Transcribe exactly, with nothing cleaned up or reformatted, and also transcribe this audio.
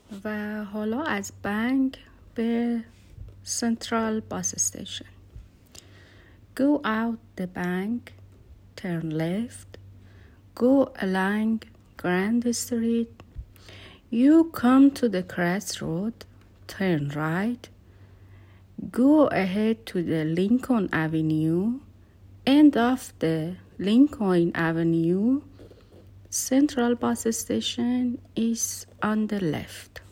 و حالا از بنک به سنترال باس استیشن. Go out the bank, turn left, go along Grand Street. You come to the crossroad, turn right, go ahead to the Lincoln Avenue, end of the Lincoln Avenue. Central bus station is on the left.